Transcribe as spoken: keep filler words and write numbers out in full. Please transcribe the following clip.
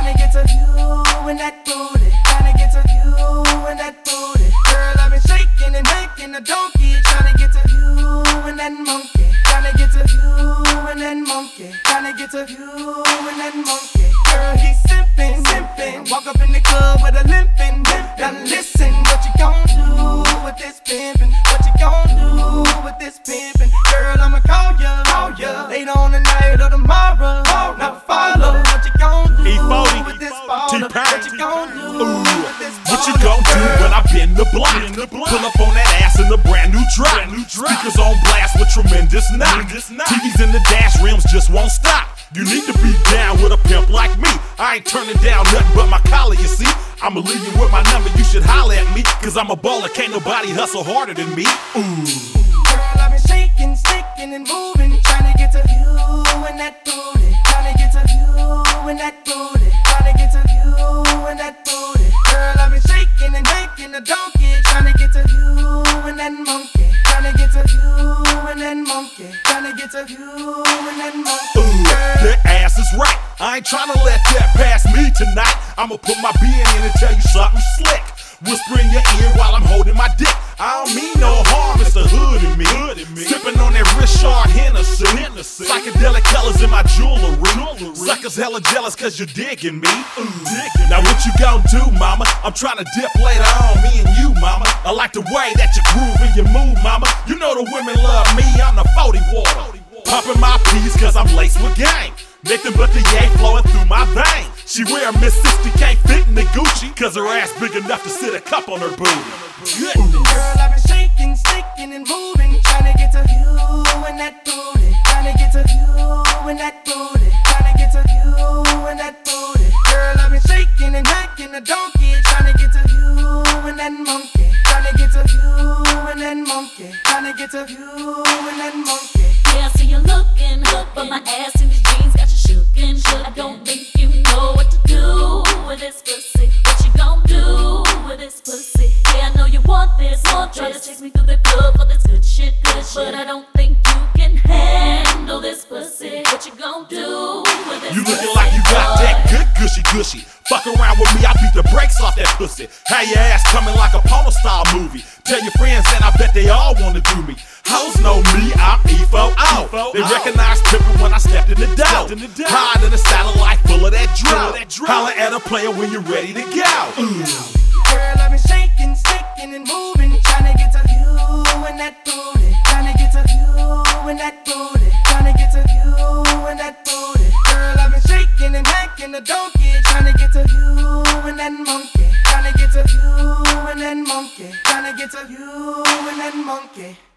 tryna get to you and that booty, tryna get to you and that booty. Girl, I've been shaking and making a donkey, tryna get to you and that monkey, tryna get to you and that monkey, tryna get to you and that monkey. Girl, he's simping, simping, walk up in the club with a limping. Now listen, what you gon' do with this pimpin'? What you gon' do with this pimpin'? Girl, I'ma call ya, call ya later on the night or tomorrow. Now follow what you gon' do E forty, with this baller. What you gon' do with this baller? What you gon' do when I bend the block? Pull up on that ass in a brand new drop. Speakers on blast with tremendous knock. T Vs in the dash, rims just won't stop. You need to be down with a pimp like me. I ain't turning down nothing but my collar, you see. I'ma leave you with my number, you should holler at me. Cause I'm a baller, can't nobody hustle harder than me. Ooh. Girl, I've been shaking, sticking and moving, trying to get to you and that booty, trying to get to you and that booty, trying to get to you and that booty. Girl, I've been shaking and making a donkey, trying to get to you and that monkey, trying to get to you and that monkey, trying to get to you and that monkey. Ooh, that ass is right. I ain't tryna let that pass me tonight. I'ma put my being in and tell you something slick. Whisper in your ear while I'm holding my dick. I don't mean no harm, it's the hood in me. Sipping on that Richard Hennessy. Psychedelic colors in my jewelry. Suckers hella jealous cause you're digging me. Now what you gon' do, mama? I'm tryna dip later on, me and you, mama. I like the way that you groove and you move, mama. You know the women love me, I'm the forty water. Popping my peas cause I'm laced with gang. Nothing but the yay flowing through my veins. She wear a Miss sixty, can't fit in the Gucci cause her ass big enough to sit a cup on her booty. Goodness. Girl, I've been shaking, sticking and moving, trying to get to you and that booty, trying to get to you and that booty, trying to get to you and that booty. Girl, I've been shaking and making a donkey, trying to get to you and that monkey, trying to get to you and that monkey, trying to get to you and that monkey. Yeah, I see you looking, but my ass in these jeans got you shookin'. I don't think you know what to do with this pussy. What you gon' do with this pussy? Yeah, I know you want this. Try to chase me through the club for this good shit, good shit. But I don't think you can handle this pussy. What you gon' do with this You pussy? looking like you got that good gushy gushy. Fuck around with me, I beat the brakes off that pussy. Have your ass coming like a porno style movie. Tell your friends and I bet they all wanna do me. Hoes know me, I'm E four O. They recognize pimpin' when I stepped in the dough. Hide in a satellite full of that drill. Holler at a player when you're ready to go. Ooh. Girl, I've been shaking, sticking and moving, trying to get to you and that booty, trying to get to you and that booty, trying to get to you and that booty. Girl, I've been shaking and making a donkey, trying to get to you and that monkey, trying to get to you and that monkey, trying to get to you and that monkey.